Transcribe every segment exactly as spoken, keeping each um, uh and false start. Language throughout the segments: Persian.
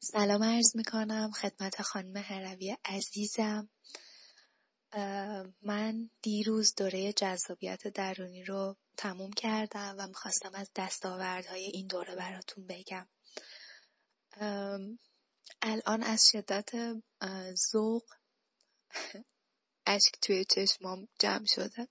سلام عرض میکنم خدمت خانم هروی عزیزم. من دیروز دوره جذابیت درونی رو تموم کردم و میخواستم از دستاوردهای این دوره براتون بگم. الان از شدت ذوق اشک توی چشمام جمع شده.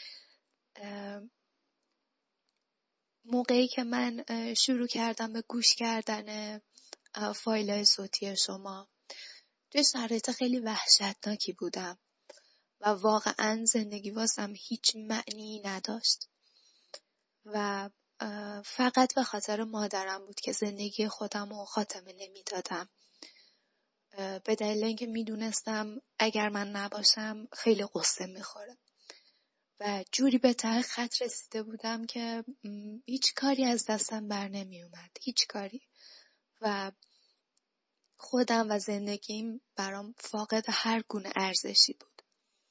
موقعی که من شروع کردم به گوش کردن فایل‌های صوتی شما توی شرایط خیلی وحشتناکی بودم و واقعا زندگی واسم هیچ معنی نداشت و فقط به خاطر مادرم بود که زندگی خودم رو خاتمه نمیدادم، به دلیل اینکه میدونستم اگر من نباشم خیلی قصه میخوره و جوری به ته خط رسیده بودم که هیچ کاری از دستم بر نمی اومد، هیچ کاری، و خودم و زندگیم برام فاقد هر گونه ارزشی بود.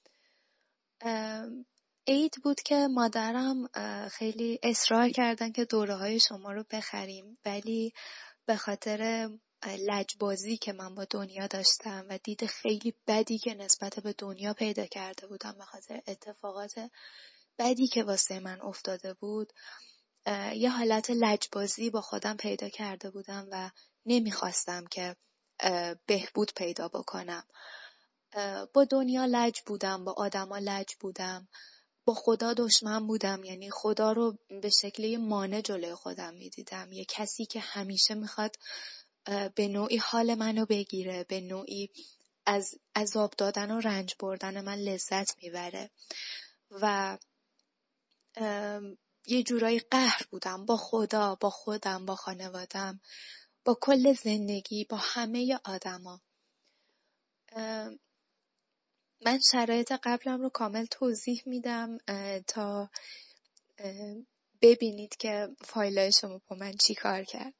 عید بود که مادرم خیلی اصرار کردن که دوره های شما رو بخریم، ولی به خاطر لجبازی که من با دنیا داشتم و دید خیلی بدی که نسبت به دنیا پیدا کرده بودم، به خاطر اتفاقات بدی که واسه من افتاده بود، یه حالت لجبازی با خودم پیدا کرده بودم و نمیخواستم که بهبود پیدا بکنم. با دنیا لج بودم، با آدما لج بودم، با خدا دشمن بودم، یعنی خدا رو به شکلی مانع جلوی خودم میدیدم، یه کسی که همیشه میخواد به نوعی حال منو بگیره، به نوعی از عذاب دادن و رنج بردن من لذت میبره و یه جورایی قهر بودم با خدا، با خودم، با خانوادم، با کل زندگی، با همه آدما. من شرایط قبلم رو کامل توضیح میدم تا ببینید که فایلای شما با من چی کار کرد.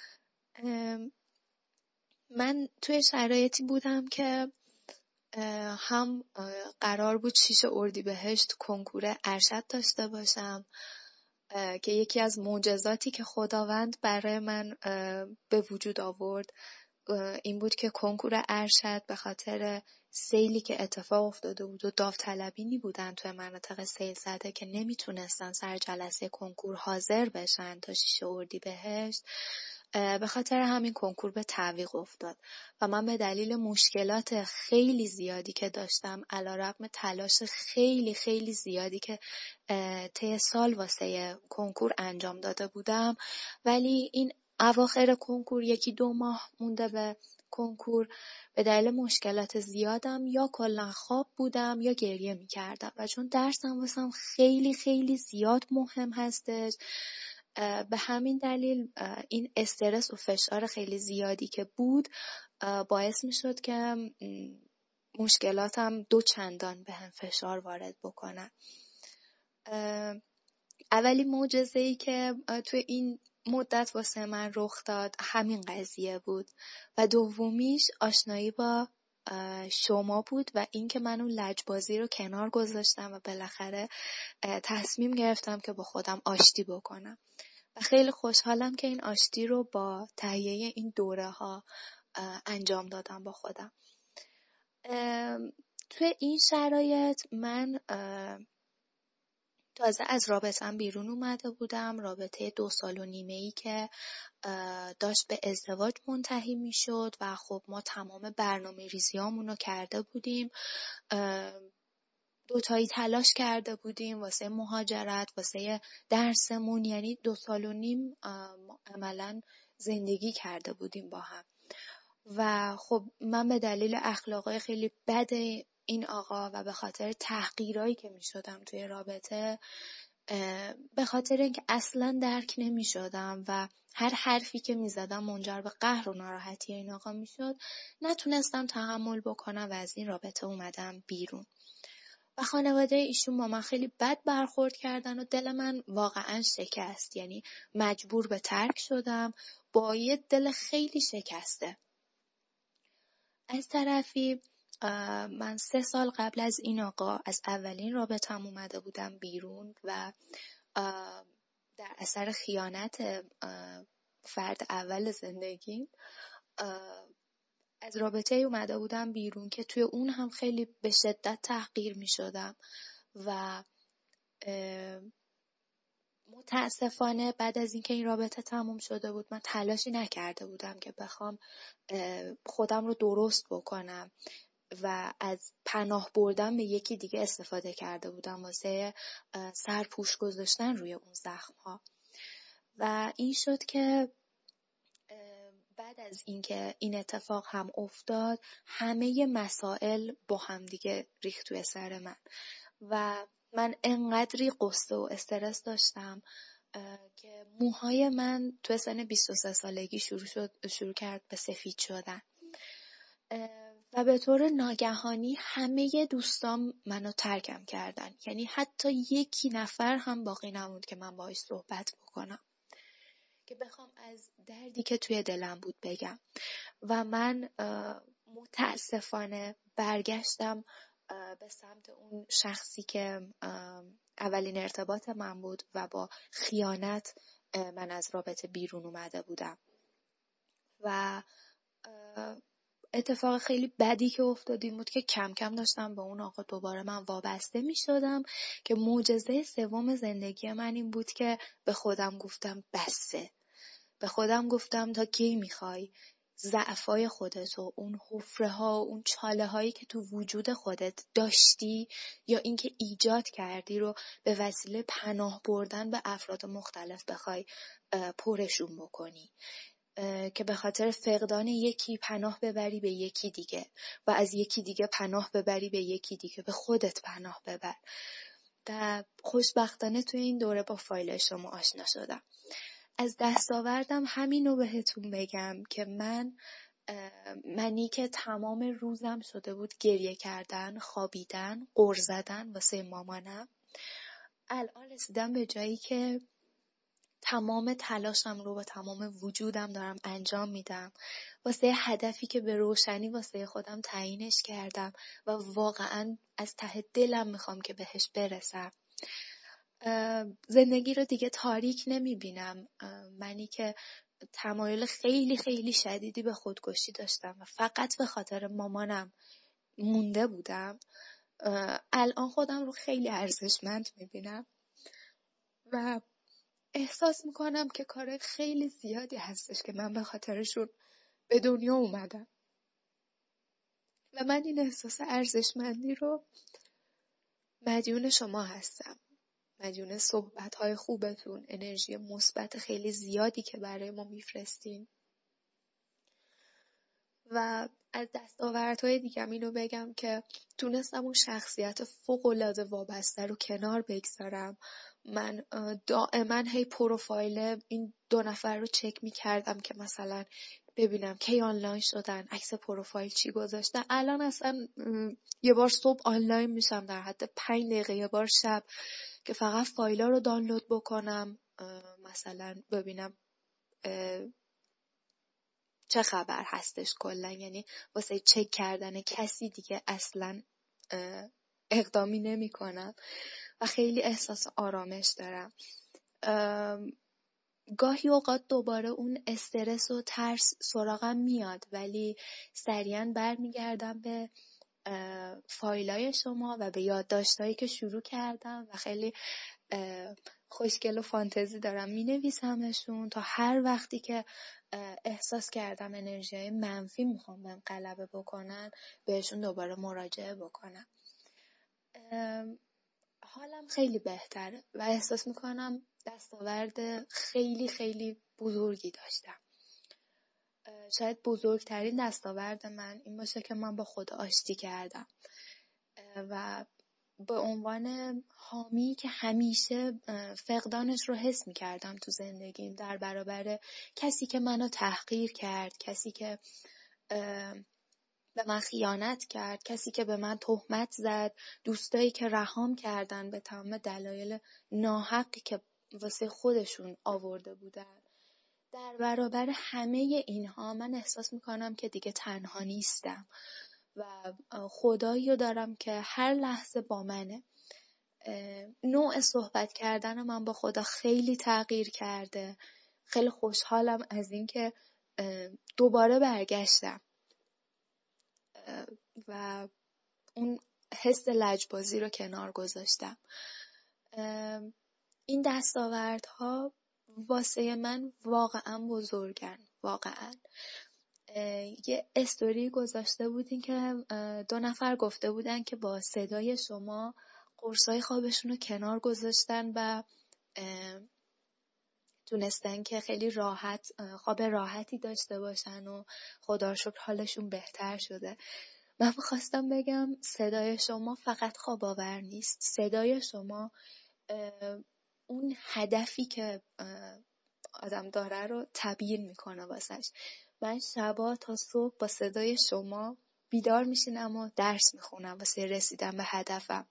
من توی شرایطی بودم که هم قرار بود شیش اردیبهشت کنکور ارشد داشته باشم که یکی از معجزاتی که خداوند برای من به وجود آورد این بود که کنکور ارشد به خاطر سیلی که اتفاق افتاده بود و داوطلبینی بودن توی مناطق سیل زده که نمیتونستن سر جلسه کنکور حاضر بشن تا شیش اردیبهشت، به خاطر همین کنکور به تعویق افتاد و من به دلیل مشکلات خیلی زیادی که داشتم، علیرغم تلاش خیلی خیلی زیادی که طی سال واسه کنکور انجام داده بودم، ولی این اواخر کنکور یکی دو ماه مونده به کنکور، به دلیل مشکلات زیادم یا کلا خواب بودم یا گریه میکردم و چون درسم واسم خیلی خیلی زیاد مهم هستش، به همین دلیل این استرس و فشار خیلی زیادی که بود باعث میشد که مشکلاتم دو چندان به هم فشار وارد بکنن. اولی معجزه‌ای که توی این مدت واسه من رخ داد همین قضیه بود و دومیش آشنایی با شما بود و این که من اون لجبازی رو کنار گذاشتم و بالاخره تصمیم گرفتم که با خودم آشتی بکنم و خیلی خوشحالم که این آشتی رو با تهیه این دوره ها انجام دادم با خودم. توی این شرایط من تازه از رابطه‌ام بیرون اومده بودم، رابطه دو سال و نیمه ای که داشت به ازدواج منتهی می شد و خب ما تمام برنامه ریزیامون رو کرده بودیم، دوتایی تلاش کرده بودیم واسه مهاجرت، واسه درسمون، یعنی دو سال و نیم عملاً زندگی کرده بودیم با هم و خب من به دلیل اخلاقای خیلی بد این آقا و به خاطر تحقیرایی که می شدم توی رابطه، به خاطر اینکه اصلا درک نمی شدم و هر حرفی که می زدم منجر به قهر و ناراحتی این آقا می شد، نتونستم تحمل بکنم و از این رابطه اومدم بیرون و خانواده ایشون با من خیلی بد برخورد کردن و دل من واقعا شکست، یعنی مجبور به ترک شدم با یه دل خیلی شکسته. از طرفی من سه سال قبل از این آقا از اولین رابطه‌ام اومده بودم بیرون و در اثر خیانت فرد اول زندگیم از رابطه اومده بودم بیرون که توی اون هم خیلی به شدت تحقیر می شدم و متاسفانه بعد از اینکه این رابطه تموم شده بود من تلاشی نکرده بودم که بخوام خودم رو درست بکنم و از پناه بردن به یکی دیگه استفاده کرده بودم واسه سرپوش گذاشتن روی اون زخم ها و این شد که بعد از اینکه این اتفاق هم افتاد همه مسائل با هم دیگه ریخت توی سر من و من انقدری قصه و استرس داشتم که موهای من توی سن بیست و سه سالگی شروع شد شروع کرد به سفید شدن و به طور ناگهانی همه دوستام منو ترکم کردن. یعنی حتی یکی نفر هم باقی نموند که من باهاش صحبت بکنم که بخوام از دردی که توی دلم بود بگم و من متاسفانه برگشتم به سمت اون شخصی که اولین ارتباط من بود و با خیانت من از رابطه بیرون اومده بودم و اتفاق خیلی بدی که افتاد این بود که کم کم داشتم به اون آقا دوباره من وابسته می شدم که معجزه سوم زندگی من این بود که به خودم گفتم بسه. به خودم گفتم تا کی میخوای ضعفای خودتو، اون حفره ها، اون چاله هایی که تو وجود خودت داشتی یا اینکه ایجاد کردی رو به وسیله پناه بردن به افراد مختلف بخوای پرشون بکنی که به خاطر فقدان یکی پناه ببری به یکی دیگه و از یکی دیگه پناه ببری به یکی دیگه، به خودت پناه ببر. و خوشبختانه توی این دوره با فایل شما آشنا شدم. از دستاوردم همینو بهتون بگم که من منی که تمام روزم شده بود گریه کردن، خوابیدن، غر زدن واسه مامانم، الان رسیدم به جایی که تمام تلاشم رو با تمام وجودم دارم انجام میدم واسه هدفی که به روشنی واسه خودم تعیینش کردم و واقعا از ته دلم میخوام که بهش برسم. زندگی رو دیگه تاریک نمیبینم. منی که تمایل خیلی خیلی شدیدی به خودکشی داشتم و فقط به خاطر مامانم مونده بودم، الان خودم رو خیلی ارزشمند میبینم و احساس میکنم که کار خیلی زیادی هستش که من به خاطرشون به دنیا اومدم و من این احساس ارزشمندی رو مدیون شما هستم، مدیون صحبت‌های خوبتون، انرژی مثبت خیلی زیادی که برای ما میفرستین. و از دستاوردهای دیگم اینو بگم که تونستم اون شخصیت فوق‌العاده وابسته رو کنار بگذارم. من دائما هی پروفایل این دو نفر رو چک می‌کردم که مثلا ببینم کی آنلاین شدن، عکس پروفایل چی گذاشته. الان اصلا یه بار صبح آنلاین میشم در حد پنج دقیقه یه بار شب که فقط فایلا رو دانلود بکنم، مثلا ببینم چه خبر هستش کلا. یعنی واسه چک کردن کسی دیگه اصلا اقدامی نمی کنم و خیلی احساس آرامش دارم. گاهی اوقات دوباره اون استرس و ترس سراغم میاد ولی سریعا برمیگردم به فایلای شما و به یادداشتایی که شروع کردم و خیلی خوشگل و فانتزی دارم می نویسمشون تا هر وقتی که احساس کردم انرژیای منفی میخوام بهم غلبه بکنن بهشون دوباره مراجعه بکنم. حالم خیلی بهتره و احساس میکنم دستاورد خیلی خیلی بزرگی داشتم. شاید بزرگترین دستاورد من این باشه که من با خدا آشتی کردم و به عنوان حامی که همیشه فقدانش رو حس می‌کردم تو زندگیم در برابر کسی که منو تحقیر کرد، کسی که به من خیانت کرد، کسی که به من تهمت زد، دوستایی که رهام کردن به تمام دلایل ناحقی که واسه خودشون آورده بودن. در برابر همه اینها من احساس می‌کنم که دیگه تنها نیستم و خدایی رو دارم که هر لحظه با منه. نوع صحبت کردن من با خدا خیلی تغییر کرده. خیلی خوشحالم از این که دوباره برگشتم و اون حس لجبازی رو کنار گذاشتم. این دستاوردها واسه من واقعا بزرگن. واقعا یه استوری گذاشته بودین که دو نفر گفته بودن که با صدای شما قرصای خوابشون رو کنار گذاشتن و تونستن که خیلی راحت خواب راحتی داشته باشن و خدا رو شکر حالشون بهتر شده. من می‌خواستم بگم صدای شما فقط خواب آور نیست. صدای شما اون هدفی که آدم داره رو تعبیر میکنه واسش. من شبا تا صبح با صدای شما بیدار میشینم و درس میخونم واسه رسیدن به هدفم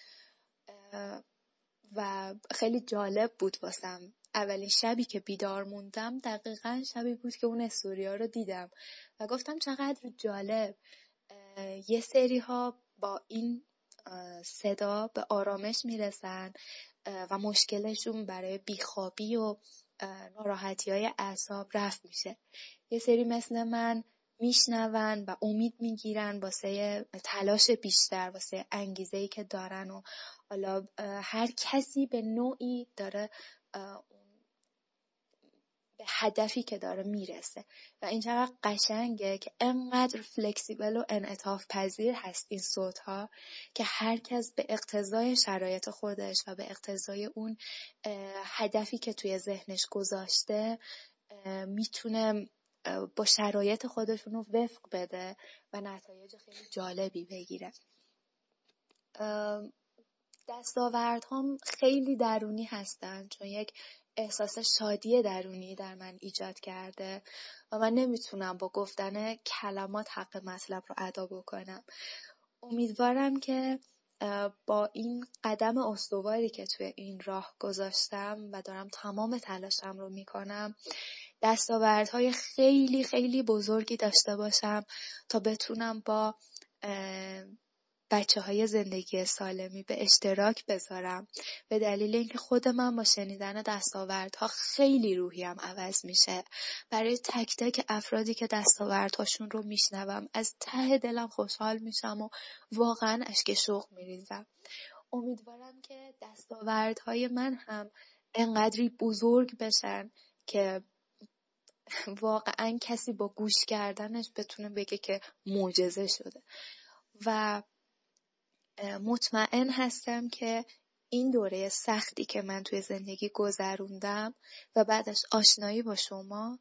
و خیلی جالب بود واسم. اولین شبی که بیدار موندم دقیقاً شبی بود که اون استوریا رو دیدم و گفتم چقدر جالب. یه سری ها با این صدا به آرامش میرسن و مشکلشون برای بیخوابی و ناراحتی های اعصاب رفع میشه. یه سری مثل من میشنون و امید میگیرن واسه تلاش بیشتر، واسه انگیزه‌ای که دارن و حالا هر کسی به نوعی داره به هدفی که داره میرسه و این چقدر قشنگه که انقدر فلکسیبل و انعطاف پذیر هست این صوت‌ها که هر کس به اقتضای شرایط خودش و به اقتضای اون هدفی که توی ذهنش گذاشته میتونه با شرایط خودشون رو وفق بده و نتایج خیلی جالبی بگیره. دستاوردهام خیلی درونی هستن چون یک احساس شادی درونی در من ایجاد کرده و من نمیتونم با گفتن کلمات حق مطلب رو ادا بکنم. امیدوارم که با این قدم استواری که توی این راه گذاشتم و دارم تمام تلاشم رو میکنم دستاوردهای خیلی خیلی بزرگی داشته باشم تا بتونم با بچه های زندگی سالمی به اشتراک بذارم، به دلیل اینکه خود من با شنیدن دستاوردها خیلی روحیم عوض میشه. برای تک تک افرادی که دستاوردهاشون رو میشنوم از ته دلم خوشحال میشم و واقعا اشک شوق میریزم. امیدوارم که دستاوردهای من هم انقدری بزرگ بشن که واقعا کسی با گوش کردنش بتونه بگه که معجزه شده و مطمئن هستم که این دوره سختی که من توی زندگی گذروندم و بعدش آشنایی با شما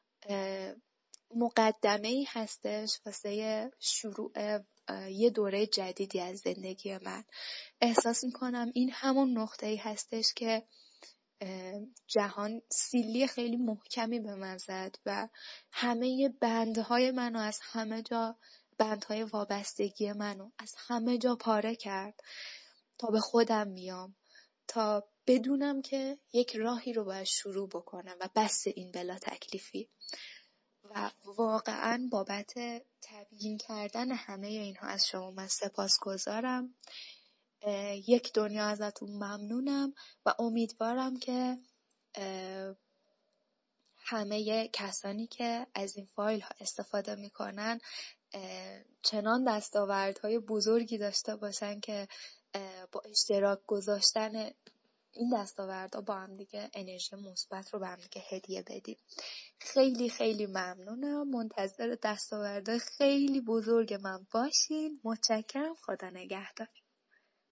مقدمه‌ای هستش واسه شروع یه دوره جدیدی از زندگی من. احساس میکنم این همون نقطه‌ای هستش که جهان سیلی خیلی محکمی به من زد و همه بندهای منو از همه جا بندهای وابستگی منو از همه جا پاره کرد تا به خودم بیام، تا بدونم که یک راهی رو باید شروع بکنم و بس این بلا تکلیفی. و واقعا بابت تبیین کردن همه اینها از شما من سپاسگزارم. یک دنیا ازتون ممنونم و امیدوارم که همه کسانی که از این فایل ها استفاده میکنن چنان دستاوردهای بزرگی داشته باشن که با اشتراک گذاشتن این دستاوردها با هم دیگه انرژی مثبت رو به هم دیگه هدیه بدیم. خیلی خیلی ممنونم. منتظر دستاوردهای خیلی بزرگ من باشین. متشکرم. خدا نگهدار.